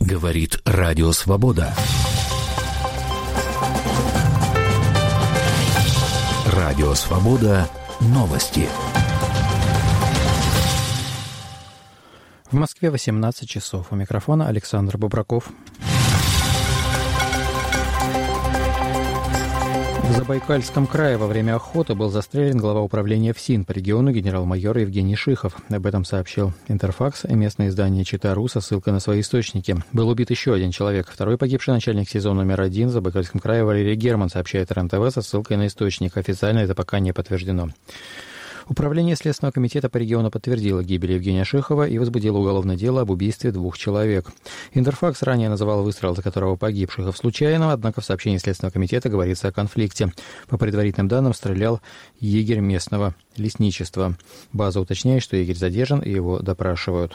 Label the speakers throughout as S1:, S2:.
S1: Говорит Радио Свобода. Радио Свобода. Новости.
S2: В Москве 18 часов. У микрофона Александр Бобраков. В Забайкальском крае во время охоты был застрелен глава управления ФСИН по региону генерал-майор Евгений Шихов. Об этом сообщил Интерфакс и местное издание «Чита.ру» со ссылкой на свои источники. Был убит еще один человек. Второй погибший начальник СИЗО номер 1 в Забайкальском крае Валерий Герман, сообщает РЕН-ТВ со ссылкой на источник. Официально это пока не подтверждено. Управление Следственного комитета по региону подтвердило гибель Евгения Шихова и возбудило уголовное дело об убийстве 2 человек. Интерфакс ранее называл выстрел, за которого погиб Шихов, случайным, однако в сообщении Следственного комитета говорится о конфликте. По предварительным данным, стрелял егерь местного лесничества. База уточняет, что егерь задержан и его допрашивают.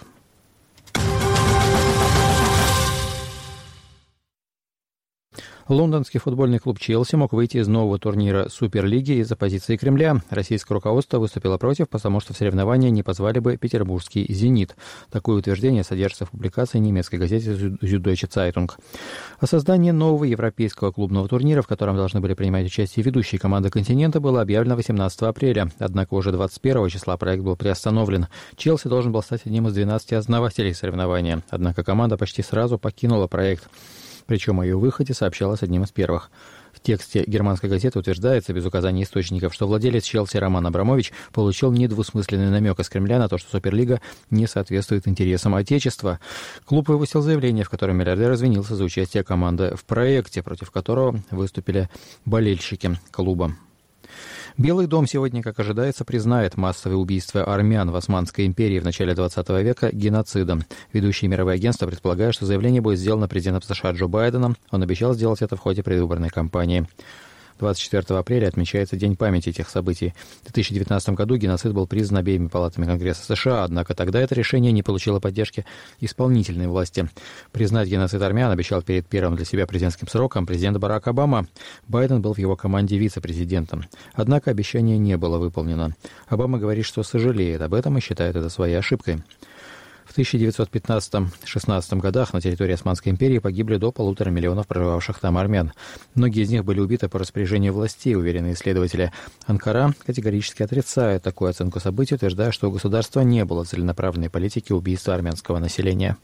S2: Лондонский футбольный клуб «Челси» мог выйти из нового турнира Суперлиги из-за позиции Кремля. Российское руководство выступило против, потому что в соревнования не позвали бы петербургский «Зенит». Такое утверждение содержится в публикации немецкой газеты «Süddeutsche Zeitung». О создании нового европейского клубного турнира, в котором должны были принимать участие ведущие команды континента, было объявлено 18 апреля. Однако уже 21 числа проект был приостановлен. «Челси» должен был стать одним из 12 основателей соревнования. Однако команда почти сразу покинула проект. Причем о ее выходе сообщалось одним из первых. В тексте германской газеты утверждается, без указания источников, что владелец Челси Роман Абрамович получил недвусмысленный намек из Кремля на то, что Суперлига не соответствует интересам Отечества. Клуб выпустил заявление, в котором миллиардер извинился за участие команды в проекте, против которого выступили болельщики клуба. Белый дом сегодня, как ожидается, признает массовые убийства армян в Османской империи в начале 20 века геноцидом. Ведущие мировые агентства предполагают, что заявление будет сделано президентом США Джо Байденом. Он обещал сделать это в ходе предвыборной кампании. 24 апреля отмечается День памяти этих событий. В 2019 году геноцид был признан обеими палатами Конгресса США, однако тогда это решение не получило поддержки исполнительной власти. Признать геноцид армян обещал перед первым для себя президентским сроком президент Барак Обама. Байден был в его команде вице-президентом. Однако обещание не было выполнено. Обама говорит, что сожалеет об этом и считает это своей ошибкой. В 1915-16 годах на территории Османской империи погибли до 1,5 миллиона проживавших там армян. Многие из них были убиты по распоряжению властей, уверены исследователи. Анкара категорически отрицает такую оценку событий, утверждая, что у государства не было целенаправленной политики убийства армянского населения.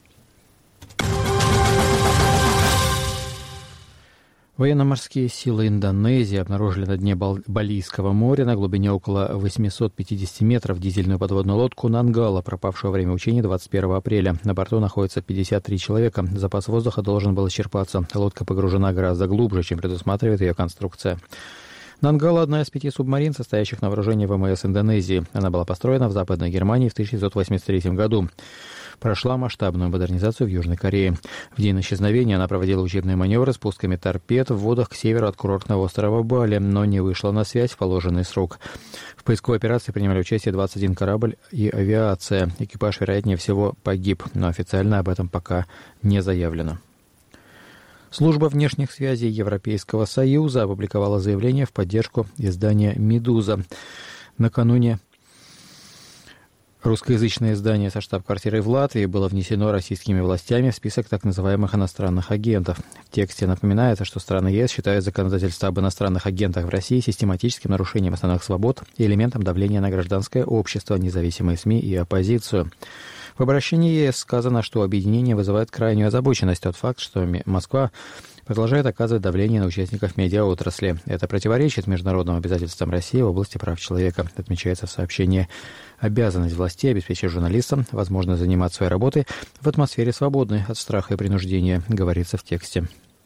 S2: Военно-морские силы Индонезии обнаружили на дне Балийского моря на глубине около 850 метров дизельную подводную лодку «Нангала», пропавшую во время учений 21 апреля. На борту находится 53 человека. Запас воздуха должен был исчерпаться. Лодка погружена гораздо глубже, чем предусматривает ее конструкция. «Нангала» — одна из 5 субмарин, состоящих на вооружении ВМС Индонезии. Она была построена в Западной Германии в 1983 году. Прошла масштабную модернизацию в Южной Корее. В день исчезновения она проводила учебные маневры с пусками торпед в водах к северу от курортного острова Бали, но не вышла на связь в положенный срок. В поисковой операции принимали участие 21 корабль и авиация. Экипаж, вероятнее всего, погиб, но официально об этом пока не заявлено. Служба внешних связей Европейского Союза опубликовала заявление в поддержку издания «Медуза». Накануне русскоязычное издание со штаб-квартирой в Латвии было внесено российскими властями в список так называемых иностранных агентов. В тексте напоминается, что страны ЕС считают законодательство об иностранных агентах в России систематическим нарушением основных свобод и элементом давления на гражданское общество, независимые СМИ и оппозицию. В обращении ЕС сказано, что объединение вызывает крайнюю озабоченность тот факт, что Москва продолжает оказывать давление на участников медиаотрасли. Это противоречит международным обязательствам России в области прав человека, отмечается в сообщении. Обязанность властей обеспечить журналистам возможность заниматься своей работой в атмосфере свободной от страха и принуждения, говорится в тексте.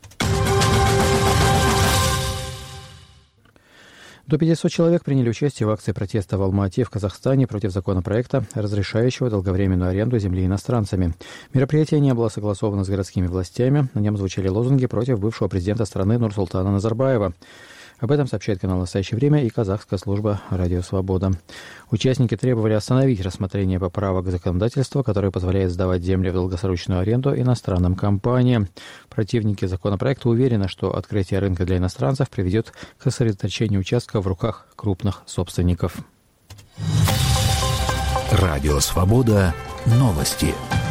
S2: До 500 человек приняли участие в акции протеста в Алма-Ате в Казахстане против законопроекта, разрешающего долговременную аренду земли иностранцами. Мероприятие не было согласовано с городскими властями. На нем звучали лозунги против бывшего президента страны Нурсултана Назарбаева. Об этом сообщает канал «Настоящее время» и казахская служба «Радио Свобода». Участники требовали остановить рассмотрение поправок законодательства, которое позволяет сдавать земли в долгосрочную аренду иностранным компаниям. Противники законопроекта уверены, что открытие рынка для иностранцев приведет к сосредоточению участков в руках крупных собственников.
S1: Радио Свобода. Новости.